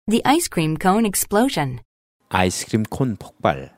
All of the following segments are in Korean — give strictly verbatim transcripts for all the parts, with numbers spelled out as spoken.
The ice cream cone explosion. 아이스크림 콘 폭발.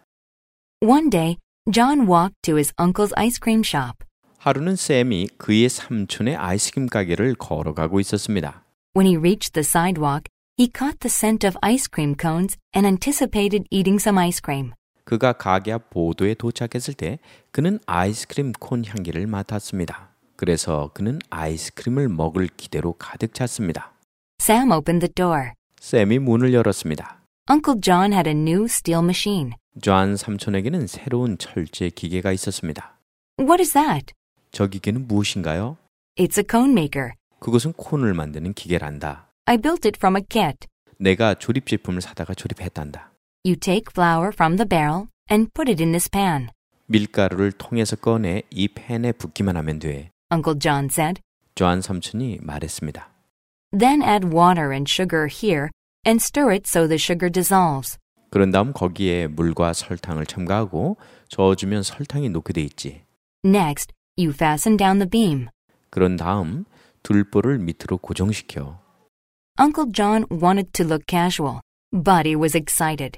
One day, John walked to his uncle's ice cream shop. 하루는 샘이 그의 삼촌의 아이스크림 가게를 걸어가고 있었습니다. When he reached the sidewalk, he caught the scent of ice cream cones and anticipated eating some ice cream. 그가 가게 앞 보도에 도착했을 때 그는 아이스크림 콘 향기를 맡았습니다. 그래서 그는 아이스크림을 먹을 기대로 가득 찼습니다. Sam opened the door. 샘이 문을 열었습니다. Uncle John had a new steel machine. 존 삼촌에게는 새로운 철제 기계가 있었습니다. What is that? 저 기계는 무엇인가요? It's a cone maker. 그것은 콘을 만드는 기계란다. I built it from a kit. 내가 조립 제품을 사다가 조립했단다. You take flour from the barrel and put it in this pan. 밀가루를 통에서 꺼내 이 팬에 붓기만 하면 돼. Uncle John said. 존 삼촌이 말했습니다. Then add water and sugar here and stir it so the sugar dissolves. 그런 다음 거기에 물과 설탕을 첨가하고 저어주면 설탕이 녹게 돼 있지. Next, you fasten down the beam. 그런 다음 둘보를 밑으로 고정시켜. Uncle John wanted to look casual, but he was excited.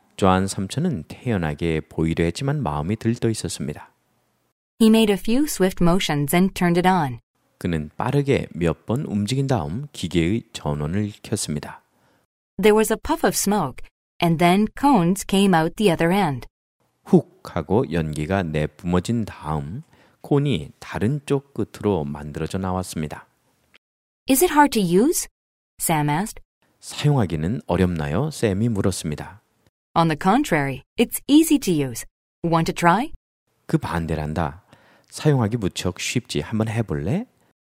존 삼촌은 태연하게 보이려 했지만 마음이 들떠 있었습니다. He made a few swift motions and turned it on. 그는 빠르게 몇 번 움직인 다음 기계의 전원을 켰습니다. There was a puff of smoke, and then cones came out the other end. 훅 하고 연기가 내뿜어진 다음 콘이 다른 쪽 끝으로 만들어져 나왔습니다. Is it hard to use? Sam asked. 사용하기는 어렵나요? 샘이 물었습니다. On the contrary, it's easy to use. Want to try? 그 반대란다. 사용하기 무척 쉽지. 한번 해볼래?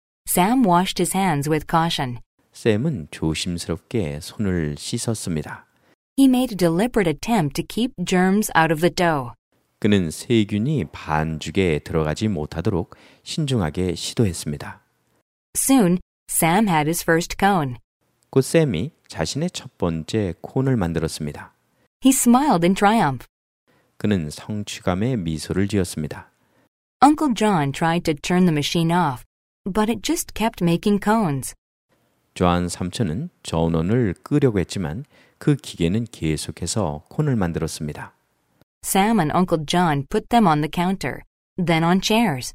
Sam washed his hands with caution. 샘은 조심스럽게 손을 씻었습니다. He made a deliberate attempt to keep germs out of the dough. 그는 세균이 반죽에 들어가지 못하도록 신중하게 시도했습니다. Soon, Sam had his first cone. 곧 샘이 자신의 첫 번째 콘을 만들었습니다. He smiled in triumph. 그는 성취감에 미소를 지었습니다. Uncle John tried to turn the machine off, but it just kept making cones. 존 삼촌은 전원을 끄려고 했지만 그 기계는 계속해서 콘을 만들었습니다. Sam and Uncle John put them on the counter, then on chairs.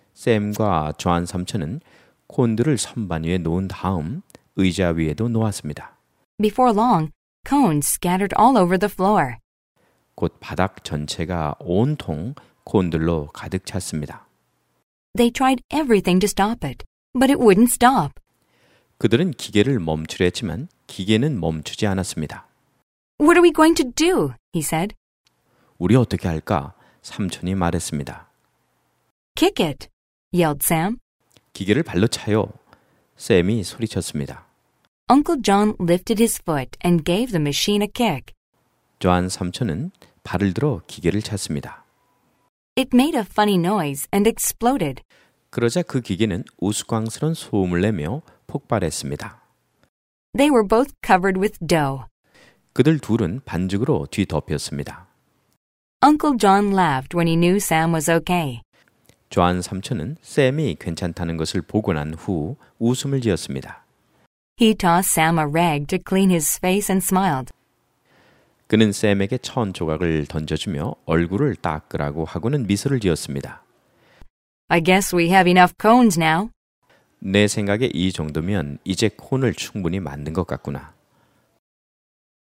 샘과 존 삼촌은 콘들을 선반 위에 놓은 다음 의자 위에도 놓았습니다. Before long, cones scattered all over the floor. 곧 바닥 전체가 온통 콘들로 가득 찼습니다. They tried everything to stop it, but it wouldn't stop. 그들은 기계를 멈추려 했지만 기계는 멈추지 않았습니다. What are we going to do? He said. 우리 어떻게 할까? 삼촌이 말했습니다. Kick it, yelled Sam. 기계를 발로 차요. 샘이 소리쳤습니다. Uncle John lifted his foot and gave the machine a kick. 존 삼촌은 발을 들어 기계를 찼습니다. It made a funny noise and exploded. 그러자 그 기계는 우스꽝스런 소음을 내며 폭발했습니다. They were both covered with dough. 그들 둘은 반죽으로 뒤덮였습니다. Uncle John laughed when he knew Sam was okay. 존 삼촌은 샘이 괜찮다는 것을 보고 난 후 웃음을 지었습니다. He tossed Sam a rag to clean his face and smiled. 그는 샘에게 천 조각을 던져주며 얼굴을 닦으라고 하고는 미소를 지었습니다. I guess we have enough cones now. 내 생각에 이 정도면 이제 콘을 충분히 만든 것 같구나.